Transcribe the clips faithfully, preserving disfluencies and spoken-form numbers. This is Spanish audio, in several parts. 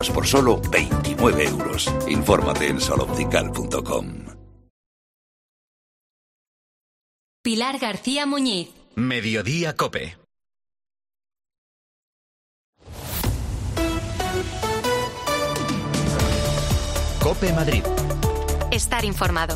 por solo veintinueve euros. Infórmate en soloptical punto com. Pilar García Muñiz. Mediodía COPE. COPE Madrid. Estar informado.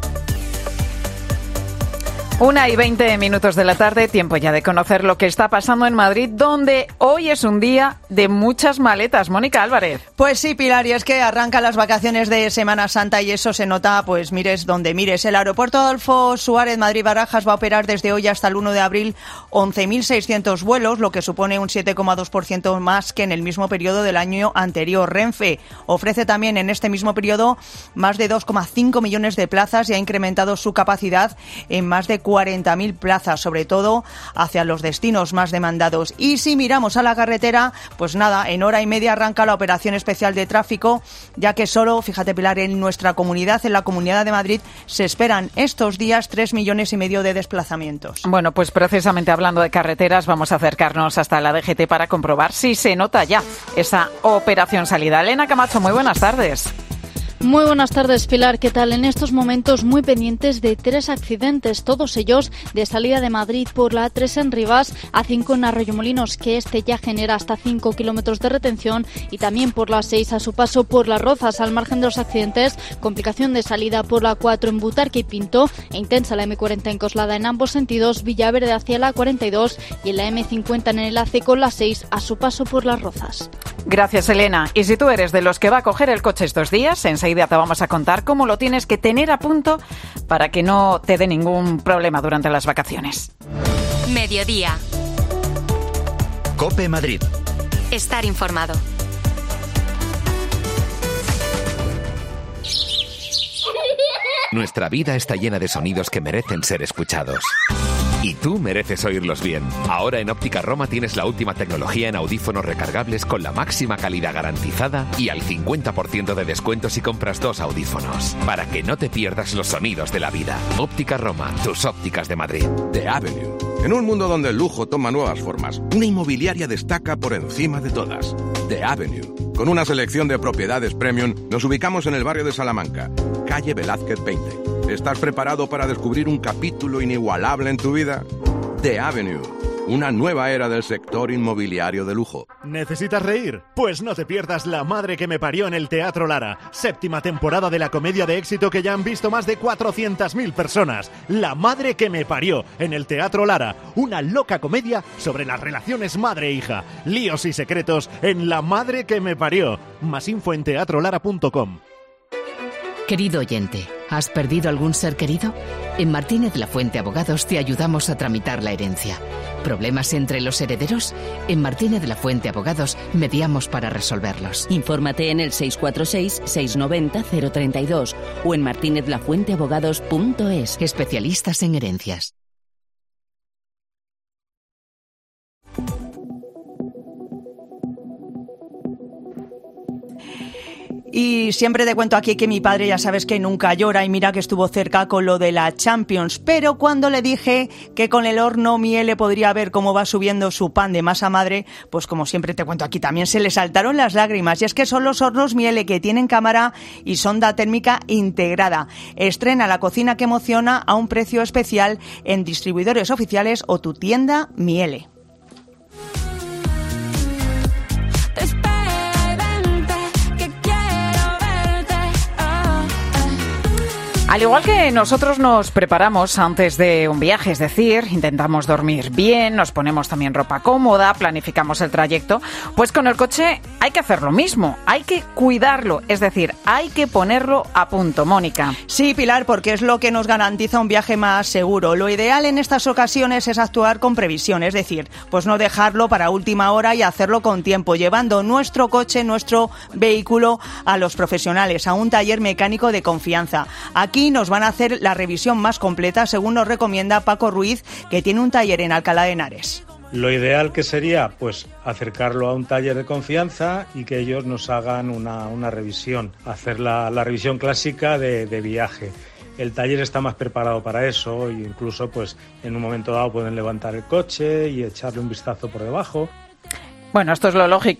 Una y veinte minutos de la tarde, tiempo ya de conocer lo que está pasando en Madrid, donde hoy es un día de muchas maletas. Mónica Álvarez. Pues sí, Pilar, y es que arrancan las vacaciones de Semana Santa y eso se nota, pues mires donde mires. El aeropuerto Adolfo Suárez Madrid-Barajas va a operar desde hoy hasta el uno de abril once mil seiscientos vuelos, lo que supone un siete coma dos por ciento más que en el mismo periodo del año anterior. Renfe ofrece también en este mismo periodo más de dos coma cinco millones de plazas y ha incrementado su capacidad en más de cuarenta mil plazas, sobre todo hacia los destinos más demandados. Y si miramos a la carretera, pues nada, en hora y media arranca la operación especial de tráfico, ya que solo, fíjate Pilar, en nuestra comunidad, en la Comunidad de Madrid, se esperan estos días tres millones y medio de desplazamientos. Bueno, pues precisamente hablando de carreteras, vamos a acercarnos hasta la D G T para comprobar si se nota ya esa operación salida. Elena Camacho, muy buenas tardes. Muy buenas tardes, Pilar. ¿Qué tal? En estos momentos muy pendientes de tres accidentes, todos ellos de salida de Madrid por la A tres en Rivas, A cinco en Arroyomolinos, que este ya genera hasta cinco kilómetros de retención, y también por la seis a su paso por Las Rozas. Al margen de los accidentes, complicación de salida por la cuatro en Butarque y Pinto, e intensa la eme cuarenta en Coslada en ambos sentidos, Villaverde hacia la cuarenta y dos, y en la eme cincuenta en el enlace con la seis a su paso por Las Rozas. Gracias, Elena. Y si tú eres de los que va a coger el coche estos días, enseguida te vamos a contar cómo lo tienes que tener a punto para que no te dé ningún problema durante las vacaciones. Mediodía. COPE Madrid. Estar informado. Nuestra vida está llena de sonidos que merecen ser escuchados. Y tú mereces oírlos bien. Ahora en Óptica Roma tienes la última tecnología en audífonos recargables con la máxima calidad garantizada y al cincuenta por ciento de descuento si compras dos audífonos. Para que no te pierdas los sonidos de la vida. Óptica Roma, tus ópticas de Madrid. The Avenue. En un mundo donde el lujo toma nuevas formas, una inmobiliaria destaca por encima de todas. The Avenue. Con una selección de propiedades premium, nos ubicamos en el barrio de Salamanca, calle Velázquez veinte. ¿Estás preparado para descubrir un capítulo inigualable en tu vida? The Avenue, una nueva era del sector inmobiliario de lujo. ¿Necesitas reír? Pues no te pierdas La madre que me parió en el Teatro Lara. Séptima temporada de la comedia de éxito que ya han visto más de cuatrocientas mil personas. La madre que me parió en el Teatro Lara. Una loca comedia sobre las relaciones madre-hija. Líos y secretos en La madre que me parió. Más info en teatro lara punto com. Querido oyente, ¿has perdido algún ser querido? En Martínez La Fuente Abogados te ayudamos a tramitar la herencia. ¿Problemas entre los herederos? En Martínez La Fuente Abogados mediamos para resolverlos. Infórmate en el seis cuatro seis, seis nueve cero, cero tres dos o en martínez la fuente abogados punto es. Especialistas en herencias. Y siempre te cuento aquí que mi padre ya sabes que nunca llora y mira que estuvo cerca con lo de la Champions, pero cuando le dije que con el horno Miele podría ver cómo va subiendo su pan de masa madre, pues como siempre te cuento aquí también se le saltaron las lágrimas, y es que son los hornos Miele que tienen cámara y sonda térmica integrada. Estrena la cocina que emociona a un precio especial en distribuidores oficiales o tu tienda Miele. Al igual que nosotros nos preparamos antes de un viaje, es decir, intentamos dormir bien, nos ponemos también ropa cómoda, planificamos el trayecto, pues con el coche hay que hacer lo mismo, hay que cuidarlo, es decir, hay que ponerlo a punto. Mónica. Sí, Pilar, porque es lo que nos garantiza un viaje más seguro. Lo ideal en estas ocasiones es actuar con previsión, es decir, pues no dejarlo para última hora y hacerlo con tiempo, llevando nuestro coche, nuestro vehículo a los profesionales, a un taller mecánico de confianza. Aquí nos van a hacer la revisión más completa, según nos recomienda Paco Ruiz, que tiene un taller en Alcalá de Henares. Lo ideal que sería, pues, acercarlo a un taller de confianza y que ellos nos hagan una, una revisión, hacer la, la revisión clásica de, de viaje. El taller está más preparado para eso e incluso, pues, en un momento dado pueden levantar el coche y echarle un vistazo por debajo. Bueno, esto es lo lógico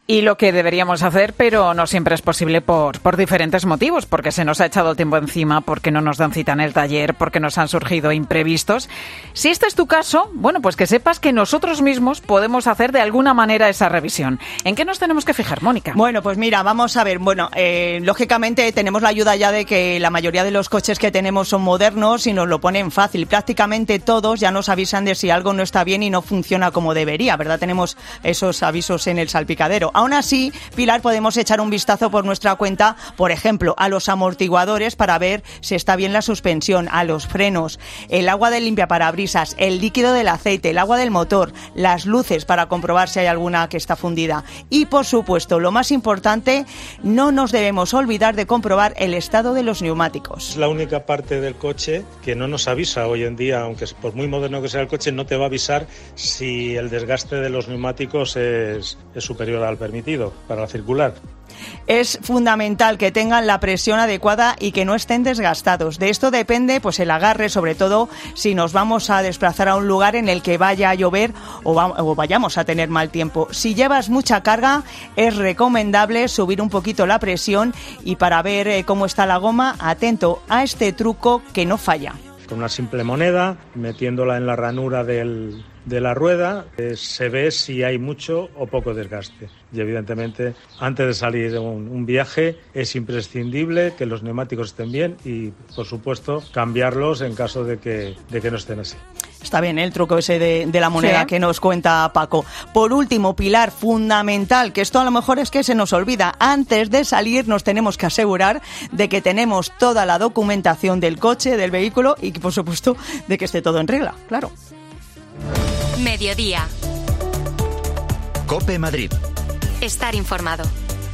Y lo que deberíamos hacer, pero no siempre es posible por, por diferentes motivos, porque se nos ha echado el tiempo encima, porque no nos dan cita en el taller, porque nos han surgido imprevistos. Si este es tu caso, bueno, pues que sepas que nosotros mismos podemos hacer de alguna manera esa revisión. ¿En qué nos tenemos que fijar, Mónica? Bueno, pues mira, vamos a ver. Bueno, eh, lógicamente tenemos la ayuda ya de que la mayoría de los coches que tenemos son modernos y nos lo ponen fácil. Prácticamente todos ya nos avisan de si algo no está bien y no funciona como debería, ¿verdad? Tenemos esos avisos en el salpicadero. Aún así, Pilar, podemos echar un vistazo por nuestra cuenta, por ejemplo, a los amortiguadores para ver si está bien la suspensión, a los frenos, el agua del limpiaparabrisas, el líquido del aceite, el agua del motor, las luces para comprobar si hay alguna que está fundida. Y, por supuesto, lo más importante, no nos debemos olvidar de comprobar el estado de los neumáticos. Es la única parte del coche que no nos avisa hoy en día, aunque por muy moderno que sea el coche, no te va a avisar si el desgaste de los neumáticos es, es superior al permitido para la circular. Es fundamental que tengan la presión adecuada y que no estén desgastados. De esto depende pues el agarre, sobre todo si nos vamos a desplazar a un lugar en el que vaya a llover o, va, o vayamos a tener mal tiempo. Si llevas mucha carga, es recomendable subir un poquito la presión y para ver eh, cómo está la goma, atento a este truco que no falla. Con una simple moneda, metiéndola en la ranura del, de la rueda, eh, se ve si hay mucho o poco desgaste. Y evidentemente, antes de salir un, un viaje, es imprescindible que los neumáticos estén bien y, por supuesto, cambiarlos en caso de que, de que no estén así. Está bien, ¿eh? El truco ese de, de la moneda, ¿sí?, que nos cuenta Paco. Por último, Pilar, fundamental, que esto a lo mejor es que se nos olvida. Antes de salir nos tenemos que asegurar de que tenemos toda la documentación del coche, del vehículo y, por supuesto, de que esté todo en regla, claro. Mediodía. COPE Madrid. Estar informado.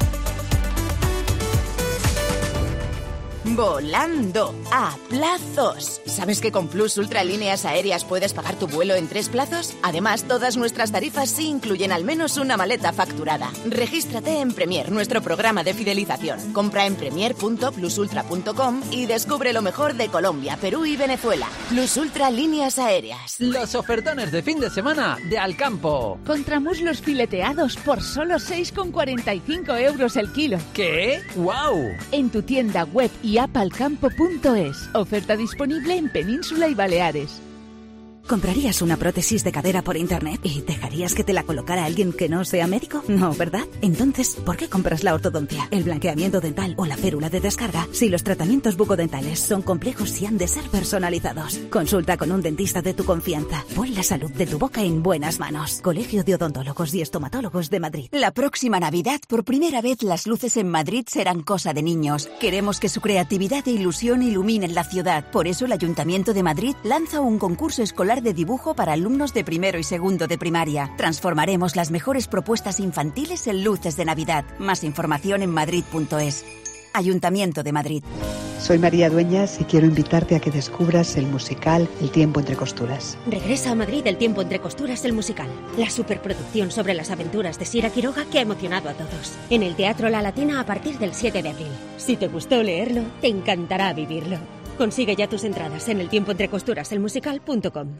Volando a plazos. ¿Sabes que con Plus Ultra Líneas Aéreas puedes pagar tu vuelo en tres plazos? Además, todas nuestras tarifas sí incluyen al menos una maleta facturada. Regístrate en Premier, nuestro programa de fidelización. Compra en premier punto plus ultra punto com y descubre lo mejor de Colombia, Perú y Venezuela. Plus Ultra Líneas Aéreas. Los ofertones de fin de semana de Alcampo. Contramuslos fileteados por solo seis con cuarenta y cinco euros el kilo. ¿Qué? ¡Guau! En tu tienda web y app alcampo punto es. Oferta disponible en Península y Baleares. ¿Comprarías una prótesis de cadera por internet y dejarías que te la colocara alguien que no sea médico? No, ¿verdad? Entonces, ¿por qué compras la ortodoncia, el blanqueamiento dental o la férula de descarga si los tratamientos bucodentales son complejos y han de ser personalizados? Consulta con un dentista de tu confianza. Pon la salud de tu boca en buenas manos. Colegio de Odontólogos y Estomatólogos de Madrid. La próxima Navidad, por primera vez, las luces en Madrid serán cosa de niños. Queremos que su creatividad e ilusión iluminen la ciudad. Por eso el Ayuntamiento de Madrid lanza un concurso escolar de dibujo para alumnos de primero y segundo de primaria. Transformaremos las mejores propuestas infantiles en luces de Navidad. Más información en madrid punto es. Ayuntamiento de Madrid. Soy María Dueñas y quiero invitarte a que descubras el musical El tiempo entre costuras. Regresa a Madrid El tiempo entre costuras, el musical. La superproducción sobre las aventuras de Sira Quiroga que ha emocionado a todos. En el Teatro La Latina a partir del siete de abril. Si te gustó leerlo, te encantará vivirlo. Consigue ya tus entradas en el tiempo entre costuras el musical punto com.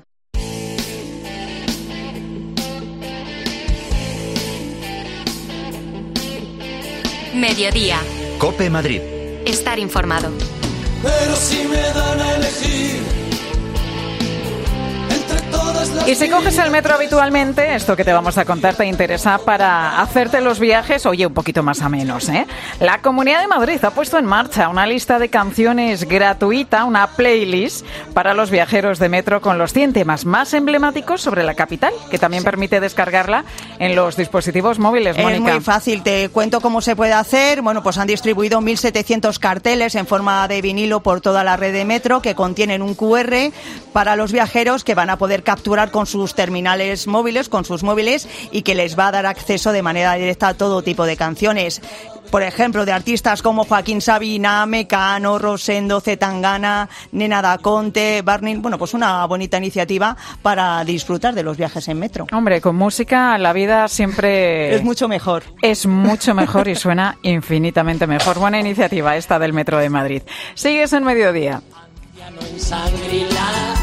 Mediodía. COPE Madrid. Estar informado. Pero si me dan a elegir entre todas las... Y si coges el metro habitualmente, esto que te vamos a contar te interesa para hacerte los viajes, oye, un poquito más a menos, ¿eh? La Comunidad de Madrid ha puesto en marcha una lista de canciones gratuita, una playlist para los viajeros de metro con los cien temas más emblemáticos sobre la capital, que también sí. permite descargarla en los dispositivos móviles, Mónica. Es muy fácil, te cuento cómo se puede hacer. Bueno, pues han distribuido mil setecientos carteles en forma de vinilo por toda la red de metro que contienen un cu erre para los viajeros que van a poder capturar con sus terminales móviles, con sus móviles, y que les va a dar acceso de manera directa a todo tipo de canciones. Por ejemplo, de artistas como Joaquín Sabina, Mecano, Rosendo, Zetangana, Nena Da Conte, Barney. Bueno, pues una bonita iniciativa para disfrutar de los viajes en metro. Hombre, con música la vida siempre... es mucho mejor. Es mucho mejor y suena infinitamente mejor. Buena iniciativa esta del Metro de Madrid. Sigues en Mediodía. Ya no en sangre y la